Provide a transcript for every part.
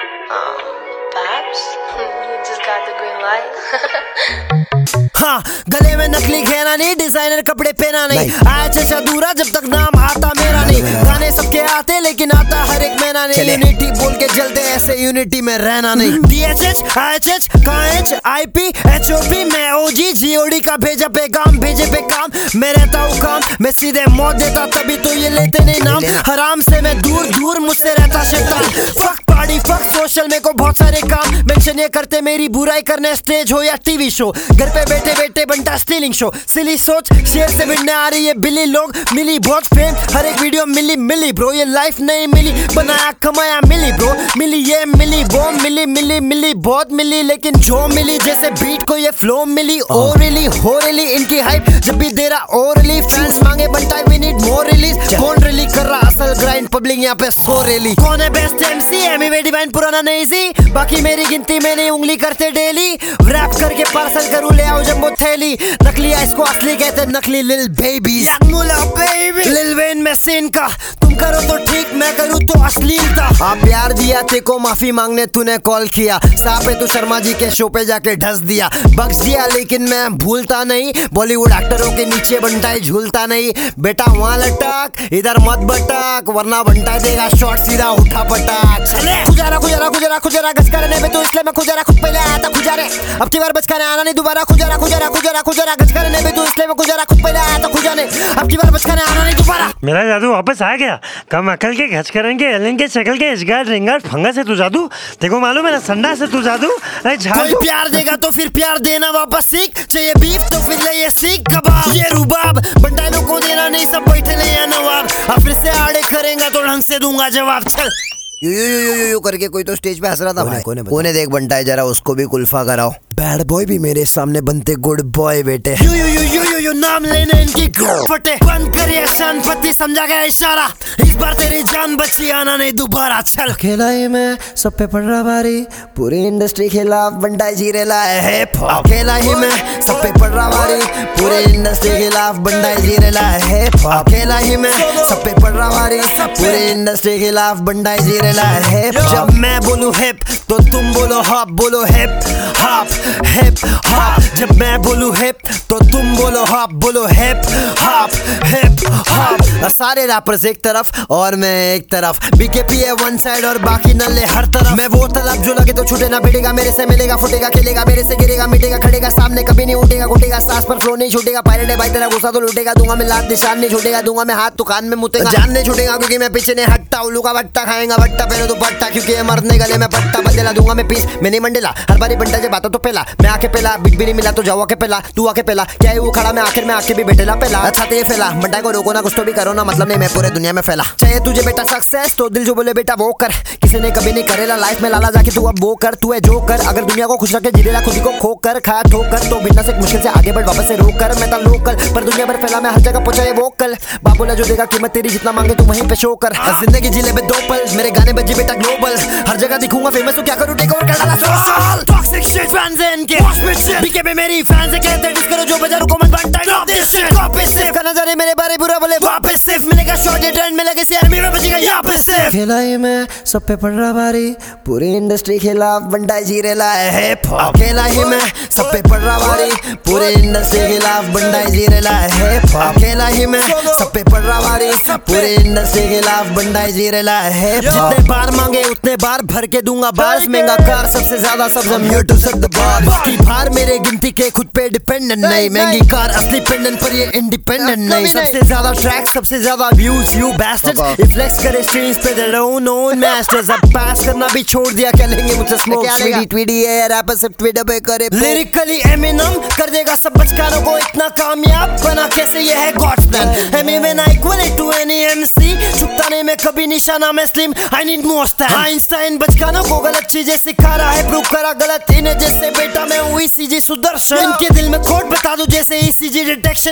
Babs, you just got the green light. हाँ, गले में नकली घेरा नहीं, डिजाइनर कपड़े पहना नहीं, आया चचा दूरा जब तक नाम आता मेरा नहीं। गाने सबके आते लेकिन आता हर एक महीना नहीं। यूनिटी बोल के जलते ऐसे यूनिटी में रहना नहीं। DHH, IHH, KH, IP, HOP, मैं OG, GOD का भेजा पैगाम, भेजे पे काम, मैं रहता हूँ काम, मैं सीधे मौत देता तभी तो ये लेते नहीं नाम। हराम से मैं दूर दूर, मुझसे रहता शैतान। फक पार्टी, फक सोशल, मेरे को बहुत सारे काम मेंशन ये करते मेरी बुराई करने, स्टेज हो या टीवी शो। घर पे बैठे बैठे बनता स्टीलिंग शो, सिली सोच शेर से भिड़ने आ रही है बिल्ली। लोग मिली बहुत फेम, हर एक वीडियो मिली मिली ब्रो। ये लाइफ नहीं मिली, बनाया कमाया मिली ब्रो। मिली ये मिली वो मिली मिली मिली बहुत मिली, लेकिन जो मिली जैसे बीट को ये फ्लो मिली। ओरली हो रही इनकी हाइप जब भी दे रहा ओरली, फैंस मांगे बनता है वी नीड मोर रिलीज। कौन रिली कर रहा असल ग्राइंड, पब्लिक यहाँ पे सो रेली। कौन है बेस्ट MC? एमी डिवाइन पुराना नहीं सी, बाकी मेरी गिनती में नहीं उंगली करते डेली। रैप करके पार्सल करूँ ले आओ जंबो थैली, नकली इसको असली कहते नकली लिल बेबीज। लिल वेन में सीन का, तुम करो तो ठीक मैं करूँ तो अश्लीलता। आप प्यार दिया तेको माफी मांगने तूने कॉल किया, सापे तू शर्मा जी के शो पे जाके ढस दिया। बख्श दिया लेकिन मैं भूलता नहीं, बॉलीवुड एक्टरों के नीचे बनता झूलता नहीं। बेटा वहाँ लटक इधर मत बटक, वरना बनता देगा शॉट सीधा उठा पटक। खुजारा खुजारा खुजारा खुजारा गज करने पे तो इसलिए मैं खुजारा खुद पहले आया था खुजारे, अब की बार बच कर आना नहीं दोबारा। खुजारा खुजारा खुजारा खुजारा गज करने पे तो इसलिए मैं खुजारा खुद पहले आया था खुजाने, अब की बार बच कर आना नहीं दोबारा। मेरा जादू वापस आ गया, कम अकल के घच करेंगे एलन के शक्ल के इजगार रिंगार फंगा से तू जादू, देखो मालूम है ना संडा से तू जादू। कोई प्यार देगा तो फिर प्यार देना वापस सीख, चाहिए बीफ तो फिर ले ये सीख कबाब। ये रुबाब बंटाइलों को देना नहीं, सब बैठे ले या नवाब। अब फिर से आड़े करेंगा तो ढंग से दूंगा जवाब। चल यू करके कोई तो स्टेज पे हंस रहा था भाई। कोने देख बनता है जरा, उसको भी कुल्फा कराओ। बैड बॉय भी मेरे सामने बनते गुड बॉय बेटे। यू नाम लेने इनकी फटे, बंद करिए शानपति समझा गया इशारा। इस बार तेरी जान बची आना नहीं दोबारा। चल अकेला ही मैं सब पे पड़ रहा भारी, पूरी इंडस्ट्री खिलाफ बंटा जी रेला है। अकेला ही मैं सब पे पड़ रहा भारी, पूरी इंडस्ट्री खिलाफ बंटा जी रेला है। अकेला ही मैं सब पे पड़ रहा भारी, पूरी इंडस्ट्री खिलाफ बंटा जी रेला है। जब मैं बोलूं हिप तो तुम बोलो हॉप, बोलो हिप हॉप हिप हॉप। जब मैं बोलूं हिप तो तुम बोलो हॉप, बोलो हिप हॉप हिप हॉप। सारे रैपर्स एक तरफ और मैं एक तरफ, BKP है वन साइड और बाकी नल्ले हर तरफ। मैं वो तलब जो लगे तो छूटे ना बैठेगा, मेरे से मिलेगा फुटेगा खेलेगा, मेरे से गिरेगा मिटेगा खड़ेगा, सामने कभी नहीं उठेगा घुटेगा, सांस पर फ्लो नहीं छूटेगा। पायलट है भाई तेरा गुस्सा तो लूटेगा, दूंगा मैं लात निशान नहीं छूटेगा, दूंगा मैं हाथ तो कान में मुतेगा, जान नहीं छूटेगा क्योंकि मैं पीछे नहीं हटता। उल्लू का भट्टा खाएगा भट्टा पहले तो भट्टा, क्योंकि ये मरने गले में पट्टा बदला दूंगा मैं पीस। मैं नहीं मंडेला हर बारी बंटा जे बातों तो पहला, मैं आके पहला बिट भी नहीं मिला तो जाओ आके पहला, तू आके पहला क्या है वो खड़ा मैं आखिर में आके भी बैठेला पहला। अच्छा तो ये फैला बंटा को रोको ना कुछ तो भी करो ना, मतलब नहीं मैं पूरे दुनिया में फैला। चाहिए तुझे बेटा सक्सेस तो दिल जो बोले बेटा वो कर, किसी ने कभी नहीं करेला लाइफ में लाला जाके तू अब वो कर। तू है जो कर, अगर दुनिया को खुश रखे जिलेला खुद को खो कर, खाया ठोकर तो बिना से मुश्किल से आगे बढ़ वापस से रोक कर। मैं था लोकल पर दुनिया भर फैला, मैं हर जगह पहुंचा ये वोकल। बाबूला जो देगा कीमत तेरी जितना मांगे तू वहीं पे शो कर। जिंदगी जिले में दो पल, मेरे गाने बजे बेटा ग्लोबल, हर जगह दिखूंगा फेमस तो क्या करूं टेक ओवर कर डाला सोशल। टॉक्सिक शिट फैंस हैं इनके BKP मेरी फैंस है, कहते हैं डिस करो जो बजारू को मत बनता ड्रॉप दिस शिट। कॉपी सिर्फ करना जा रहे मेरे बारे बुरा बोले वापस सिर्फ मिलेगा शॉर्ट रिटर्न मिलेगा शेयर में बचेगा यहाँ पे सिर्फ। अकेला ही मैं सब पे पड़ रहा भारी, पूरी इंडस्ट्री खिलाफ बंटा जी रेला है। अकेला ही मैं सब पे पड़ रहा भारी, पूरी इंडस्ट्री खिलाफ बंटा जी रेला है। अकेला ही मैं सब पे पड़ रहा भारी, पूरी इंडस्ट्री खिलाफ बंटा जी रेला है। जितने बार मांगे उतने बार भर के दूंगा बार्स, महंगा कार सबसे ज्यादा सब्ज़ I'm here to set the bar। बाकी भार मेरे गिनती के खुद पे डिपेंडेंट नहीं, महंगी कार असली पेंडेंट पर ये इंडिपेंडेंट नहीं। सबसे ज्यादा ट्रैक सबसे ज्यादा व्यूज यू बास्टर्ड्स, ये फ्लेक्स करे स्ट्रीम्स पे दे डोंट नो मास्टर्स। अब पास करना भी छोड़ दिया, क्या लेंगे मुझसे स्मोक ट्वीडी है रैपर सिर्फ ट्विटर पे करे लिरिकली एमिनम कर देगा सब बचकानों को इतना कामयाब बना कैसे, ये है गॉड्स प्लान। एमी ना इक्वल टू एनी MC, छुपता नहीं मैं कभी निशाना में slim I need more stand. Einstein बचकानों को गलत चीजें सिखा रहा है, प्रूव करा गलत इन्हें जैसे बेटा मैं हूँ ECG सुदर्शन। इनके दिल में खोट बता दूं जैसे ECG डिटेक्शन,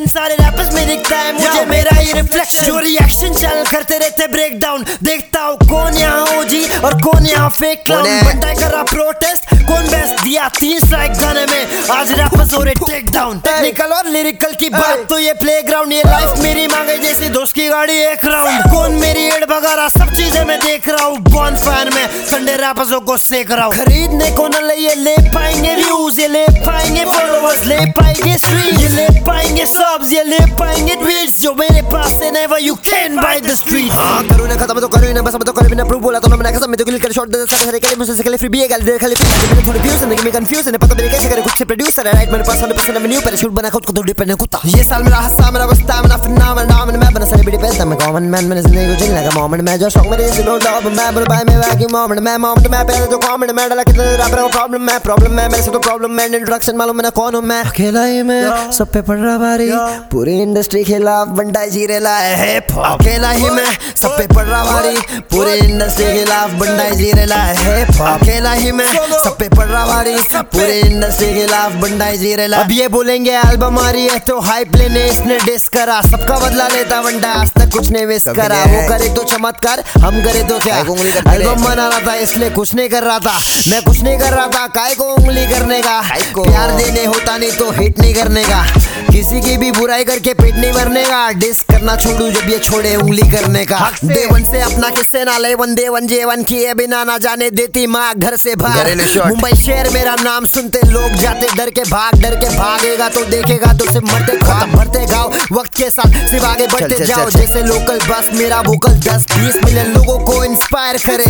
सारे रैपर्स में दिखता है मुझे मेरा ही रिफ्लेक्शन। जो रिएक्शन चैनल करते रहते ब्रेक डाउन, देखता हूँ कौन यहाँ ओजी और कौन यहाँ फेक क्लाउन। बंदा कर रहा प्रोटेस्ट, कौन बेस्ट दिया 3 स्ट्राइक गाने में, आज रैपर्स हो रहे टेक डाउन। टेक्निकल और लिरिकल की बात तो ये प्लेग्राउंड, ये लाइफ मेरी मांगे जैसी दोस्त की गाड़ी एक राउंड। कौन मेरी एड भगा रहा, सब चीजें मैं देख रहा हूँ बॉनफायर में, संडे रैपर्सों को सेक रहा हूँ। खरीदने को न ये ले पाएंगे व्यूज, ये ले पाएंगे फॉलोअर्स, ले पाएंगे स्ट्रीम, ये ले पाएंगे सब्स, ये ले पाएंगे ट्वीट्स, जो मेरे पास से never you can buy the street. हां करूं ना खत्म तो करूं ना, बस अब तो कर बिना प्रूफ बोला तो मैं कसम में तो क्लिक कर शॉट दे सारे के मुझसे से फ्री भी है गाली दे खाली मैंने थोड़ी व्यूज नहीं मैं कंफ्यूज है, पता मेरे कैसे करे कुछ प्रोड्यूसर है राइट, मेरे पास 100% रेवेन्यू पर शूट बना खुद को थोड़ी पे कुत्ता। ये साल मेरा हंसा मेरा बस्ता मेरा फिर नाम मैं बना सेलिब्रिटी पे मैं कॉमन मैन, मैंने जिंदगी को जीने लगा मोमेंट में, जो शौक मेरे जैसे नो डॉग मैं बोल बाय मैं वाकी मोमेंट में पहले तो कमेंट में डाला कितना रैपर का प्रॉब्लम है मेरे से तो प्रॉब्लम है, इंट्रोडक्शन मालूम मैं कौन हूं मैं, अकेला ही मैं सब पे पड़ रहा भारी, पूरी इंडस्ट्री खिलाफ बंडा जी रेला है, अकेला ही मैं सब पे पड़ रहा भारी, पूरी इंडस्ट्री खिलाफ बंडा जी रेला है, अकेला ही मैं सब पे पड़ रहा भारी, पूरी इंडस्ट्री खिलाफ बंडा जी रेला। अब ये बोलेंगे एल्बम आ रही है तो हाइप लेने इसने डिस करा, सबका बदला लेता बंडा आज तक कुछ नहीं मिस करा, वो करे तो चमत्कार हम करे तो क्या, एल्बम बना रहा था इसलिए कुछ नहीं कर रहा था, मैं कुछ नहीं कर रहा था काय को उंगली करने का, प्यार देने होता नहीं तो हिट नहीं करने का, किसी की भी बुराई करके पेट नहीं भरने का, डिस करना छोड़ू जब ये छोड़े उंगली करने का, देवन से अपना किससे ना ले वन देवन जेवन किए बिना ना जाने देती माँ घर से बाहर, मुंबई शहर मेरा नाम सुनते लोग जाते डर के भागेगा तो देखेगा तो सिर्फ मरते ख्वाब भरते गाओ, वक्त के साथ सिर्फ आगे बढ़ते जाओ, जैसे लोकल बस मेरा वोकल 10-20 मिलियन लोगों को इंस्पायर करे,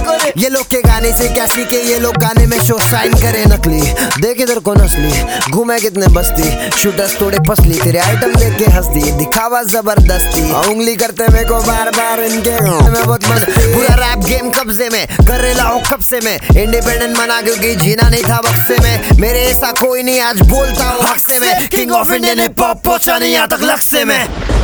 ये लोग के गाने से क्या सीखे, ये लोग गाने में शो साइन करे, नकली देख इधर को नस्ली घूमे कितने बस्ती, शूटर्स थोड़े फसली तेरे आइटम देख के हंस दी, दिखावा जबरदस्ती उंगली करते मेरे को बार इनके मैं बहुत मस्त, पूरा रैप गेम कब्जे में कर रेला हूँ कब से मैं, इंडिपेंडेंट मना क्योंकि जीना नहीं था वक्त से मैं, मेरे ऐसा कोई नहीं आज बोलता हूँ हक से मैं, king of Indian hip hop पहुंचा नहीं यहाँ तक लक्ष्य में।